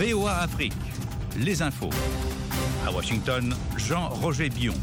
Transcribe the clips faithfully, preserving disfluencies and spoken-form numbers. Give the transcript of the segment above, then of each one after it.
V O A Afrique, les infos. À Washington, Jean-Roger Bion.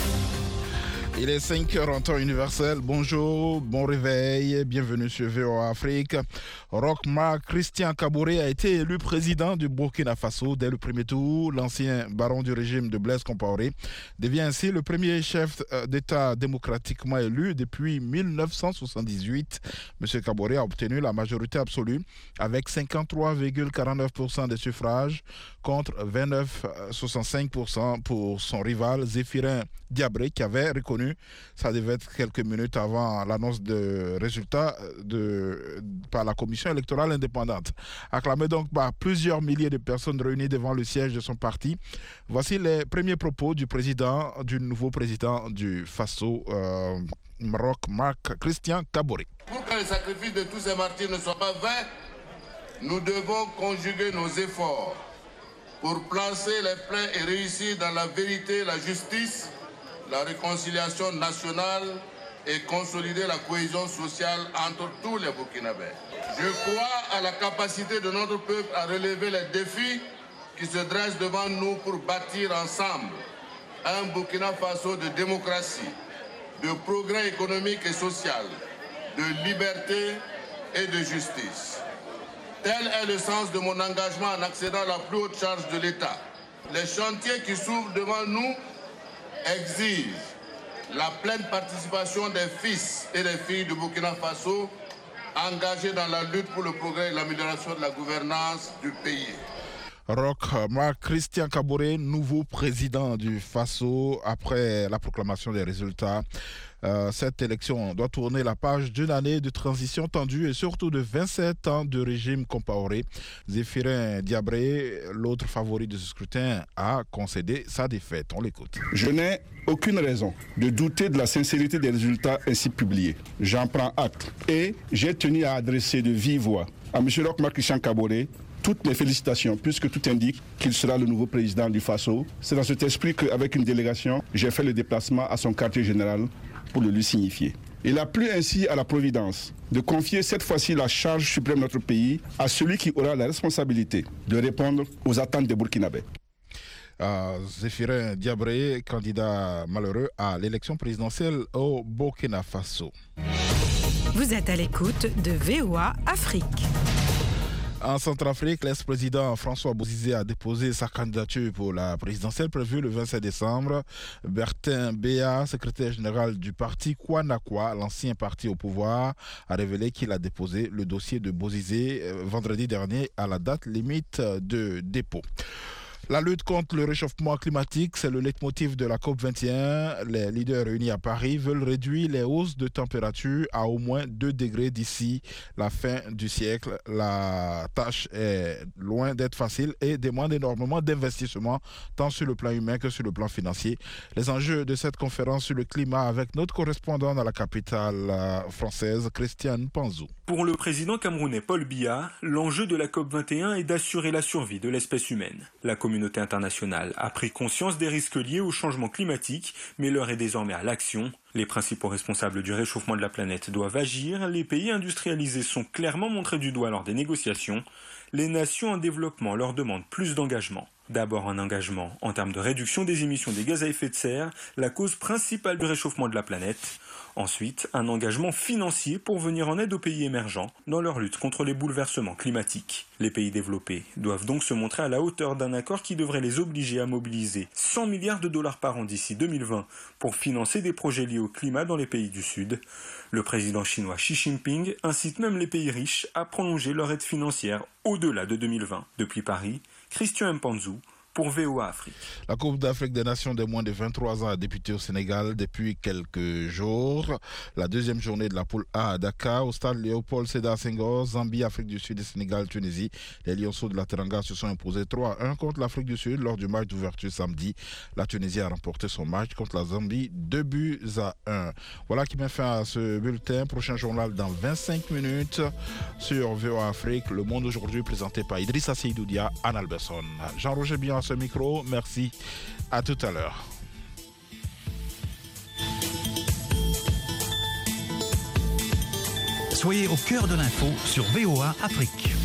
Il est cinq heures en temps universel. Bonjour, bon réveil, bienvenue sur V O A Afrique. Roch Marc Christian Kaboré a été élu président du Burkina Faso dès le premier tour. L'ancien baron du régime de Blaise Compaoré devient ainsi le premier chef d'État démocratiquement élu depuis mille neuf cent soixante-dix-huit. M. Kaboré a obtenu la majorité absolue avec cinquante-trois virgule quarante-neuf pour cent des suffrages contre vingt-neuf virgule soixante-cinq pour cent pour son rival Zéphirin Diabré qui avait reconnu, ça devait être quelques minutes avant l'annonce de résultats de, par la commission électorale indépendante. Acclamé donc par plusieurs milliers de personnes réunies devant le siège de son parti, voici les premiers propos du président, du nouveau président du Faso, euh, Roch Marc Christian Kaboré. Pour que le sacrifice de tous ces martyrs ne soit pas vain, nous devons conjuguer nos efforts pour placer les pleins et réussir dans la vérité, la justice, la réconciliation nationale et consolider la cohésion sociale entre tous les Burkinabés. Je crois à la capacité de notre peuple à relever les défis qui se dressent devant nous pour bâtir ensemble un Burkina Faso de démocratie, de progrès économique et social, de liberté et de justice. Tel est le sens de mon engagement en accédant à la plus haute charge de l'État. Les chantiers qui s'ouvrent devant nous exige la pleine participation des fils et des filles du Burkina Faso engagés dans la lutte pour le progrès et l'amélioration de la gouvernance du pays. Roch Marc Christian Kaboré, nouveau président du Faso après la proclamation des résultats. Euh, cette élection doit tourner la page d'une année de transition tendue et surtout de vingt-sept ans de régime Compaoré. Zéphirin Diabré, l'autre favori de ce scrutin, a concédé sa défaite. On l'écoute. Je n'ai aucune raison de douter de la sincérité des résultats ainsi publiés. J'en prends acte et j'ai tenu à adresser de vive voix à M. Roch Marc Christian Kaboré toutes mes félicitations, puisque tout indique qu'il sera le nouveau président du Faso. C'est dans cet esprit qu'avec une délégation, j'ai fait le déplacement à son quartier général pour le lui signifier. Il a plu ainsi à la Providence de confier cette fois-ci la charge suprême de notre pays à celui qui aura la responsabilité de répondre aux attentes des Burkinabés. Euh, Zéphirin Diabré, candidat malheureux à l'élection présidentielle au Burkina Faso. Vous êtes à l'écoute de V O A Afrique. En Centrafrique, l'ex-président François Bozizé a déposé sa candidature pour la présidentielle prévue le vingt-sept décembre. Bertin Béa, secrétaire général du parti Kwanakwa, l'ancien parti au pouvoir, a révélé qu'il a déposé le dossier de Bozizé vendredi dernier à la date limite de dépôt. La lutte contre le réchauffement climatique, c'est le leitmotiv de la COP vingt et un. Les leaders réunis à Paris veulent réduire les hausses de température à au moins deux degrés d'ici la fin du siècle. La tâche est loin d'être facile et demande énormément d'investissement, tant sur le plan humain que sur le plan financier. Les enjeux de cette conférence sur le climat avec notre correspondant dans la capitale française, Christiane Panzou. Pour le président camerounais Paul Biya, l'enjeu de la COP vingt et un est d'assurer la survie de l'espèce humaine. La La communauté internationale a pris conscience des risques liés au changement climatique, mais l'heure est désormais à l'action. Les principaux responsables du réchauffement de la planète doivent agir. Les pays industrialisés sont clairement montrés du doigt lors des négociations. Les nations en développement leur demandent plus d'engagement. D'abord un engagement en termes de réduction des émissions des gaz à effet de serre, la cause principale du réchauffement de la planète. Ensuite, un engagement financier pour venir en aide aux pays émergents dans leur lutte contre les bouleversements climatiques. Les pays développés doivent donc se montrer à la hauteur d'un accord qui devrait les obliger à mobiliser cent milliards de dollars par an d'ici deux mille vingt pour financer des projets liés au climat dans les pays du Sud. Le président chinois Xi Jinping incite même les pays riches à prolonger leur aide financière au-delà de deux mille vingt. Depuis Paris, Christian Mpanzou pour V O A Afrique. La Coupe d'Afrique des Nations des moins de vingt-trois ans a débuté au Sénégal depuis quelques jours. La deuxième journée de la poule A à Dakar, au stade Léopold Sédar Senghor, Zambie, Afrique du Sud et Sénégal, Tunisie. Les Lionceaux de la Teranga se sont imposés trois à un contre l'Afrique du Sud lors du match d'ouverture samedi. La Tunisie a remporté son match contre la Zambie, deux buts à un. Voilà qui met fin à ce bulletin. Prochain journal dans vingt-cinq minutes sur V O A Afrique. Le Monde aujourd'hui présenté par Idrissa Seydoudia, Anne Alberson. Jean-Roger Bion à ce micro. Merci. À tout à l'heure. Soyez au cœur de l'info sur V O A Afrique.